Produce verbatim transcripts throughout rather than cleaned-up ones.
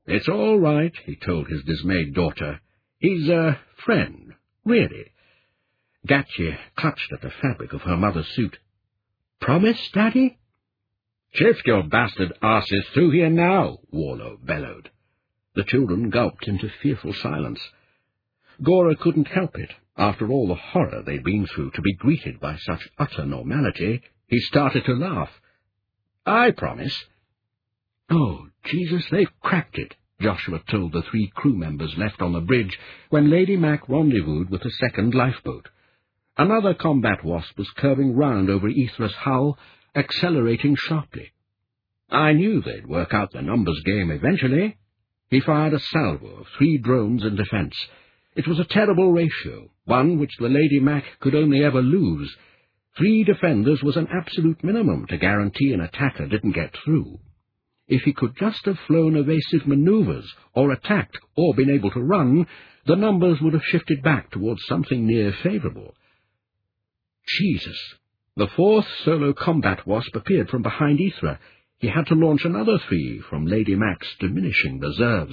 "It's all right," he told his dismayed daughter. "He's a friend, really." Gatche clutched at the fabric of her mother's suit. "Promise, Daddy?" "Shift your bastard asses through here now," Warlow bellowed. The children gulped into fearful silence. Gora couldn't help it. After all the horror they'd been through, to be greeted by such utter normality, he started to laugh. "I promise." "Oh, Jesus, they've cracked it," Joshua told the three crew members left on the bridge when Lady Mac rendezvoused with the second lifeboat. Another combat wasp was curving round over Ithra's hull, accelerating sharply. "I knew they'd work out the numbers game eventually." He fired a salvo of three drones in defence. It was a terrible ratio, one which the Lady Mac could only ever lose. Three defenders was an absolute minimum to guarantee an attacker didn't get through. If he could just have flown evasive manoeuvres, or attacked, or been able to run, the numbers would have shifted back towards something near favourable. Jesus! The fourth solo combat wasp appeared from behind Ithra. He had to launch another three from Lady Mac's diminishing reserves.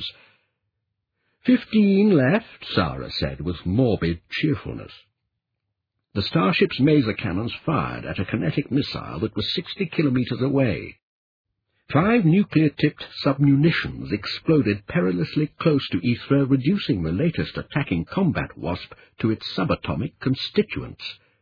Fifteen left, Sarah said with morbid cheerfulness. The starship's maser cannons fired at a kinetic missile that was sixty kilometres away. Five nuclear-tipped submunitions exploded perilously close to Ithra, reducing the latest attacking combat wasp to its subatomic constituents.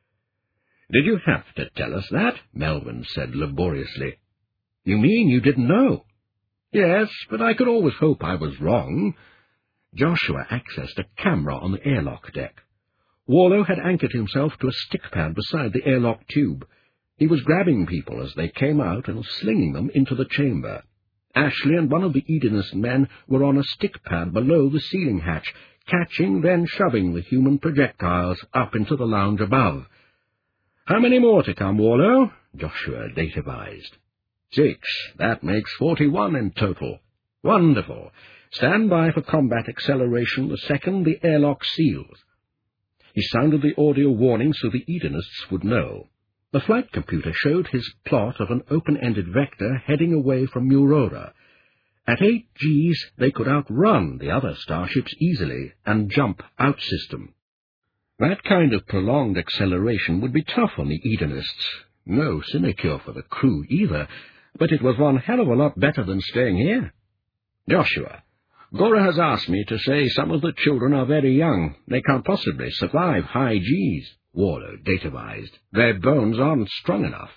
"Did you have to tell us that?" Melvin said laboriously. "You mean you didn't know?" "Yes, but I could always hope I was wrong." Joshua accessed a camera on the airlock deck. Warlow had anchored himself to a stick-pad beside the airlock tube. He was grabbing people as they came out and slinging them into the chamber. Ashley and one of the Edenist men were on a stick-pad below the ceiling hatch, catching, then shoving the human projectiles up into the lounge above. "How many more to come, Warlow?" Joshua dativized. Six. That makes forty-one in total. Wonderful. Stand by for combat acceleration the second the airlock seals. He sounded the audio warning so the Edenists would know. The flight computer showed his plot of an open-ended vector heading away from Aurora. At eight Gs, they could outrun the other starships easily and jump out-system. That kind of prolonged acceleration would be tough on the Edenists. No sinecure for the crew either, but it was one hell of a lot better than staying here. "Joshua, Gora has asked me to say some of the children are very young. They can't possibly survive high Gs," Warlow dativized. "Their bones aren't strong enough."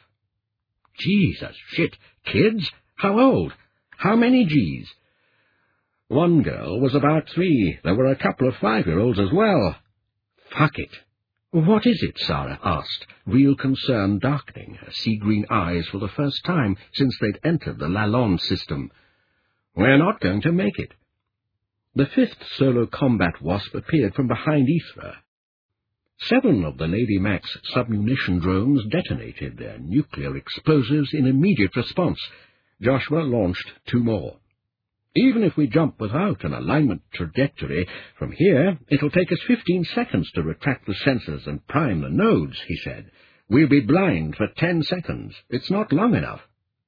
"Jesus, shit, kids? How old? How many Gs?" "One girl was about three. There were a couple of five-year-olds as well." "Fuck it." "What is it?" Sarah asked, real concern darkening her sea-green eyes for the first time since they'd entered the Lalonde system. "We're not going to make it." The fifth solo combat wasp appeared from behind Ithra. Seven of the Lady Mac's submunition drones detonated their nuclear explosives in immediate response. Joshua launched two more. "Even if we jump without an alignment trajectory, from here it'll take us fifteen seconds to retract the sensors and prime the nodes," he said. "We'll be blind for ten seconds. It's not long enough."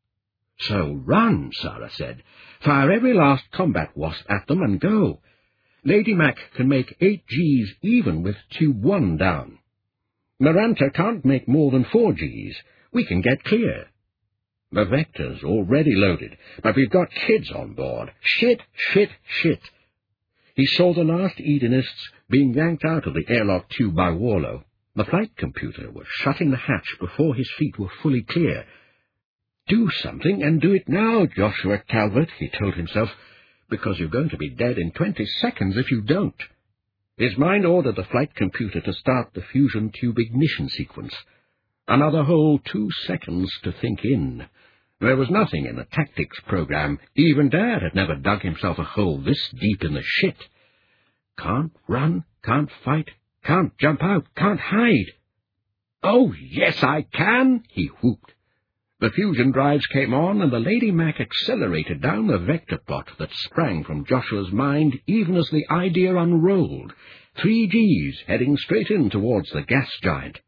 "So run," Sarah said. "Fire every last combat wasp at them and go. Lady Mac can make eight Gs even with Tube one down. Miranta can't make more than four Gs. We can get clear. The vector's already loaded, but we've got kids on board. Shit, shit, shit." He saw the last Edenists being yanked out of the airlock tube by Warlow. The flight computer was shutting the hatch before his feet were fully clear. "Do something, and do it now, Joshua Calvert," he told himself, "because you're going to be dead in twenty seconds if you don't." His mind ordered the flight computer to start the fusion tube ignition sequence. Another whole two seconds to think in. There was nothing in the tactics program. Even Dad had never dug himself a hole this deep in the shit. Can't run, can't fight, can't jump out, can't hide. "Oh, yes, I can!" he whooped. The fusion drives came on, and the Lady Mac accelerated down the vector plot that sprang from Joshua's mind even as the idea unrolled. Three Gs heading straight in towards the gas giant.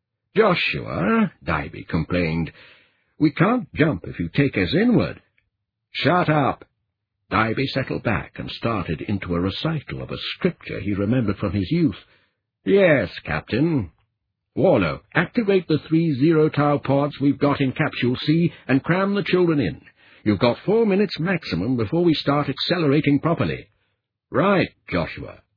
"Joshua," Dybee complained, "we can't jump if you take us inward." "Shut up." Divey settled back and started into a recital of a scripture he remembered from his youth. "Yes, Captain. Warlow, activate the three zero-tau pods we've got in Capsule C and cram the children in. You've got four minutes maximum before we start accelerating properly." "Right, Joshua."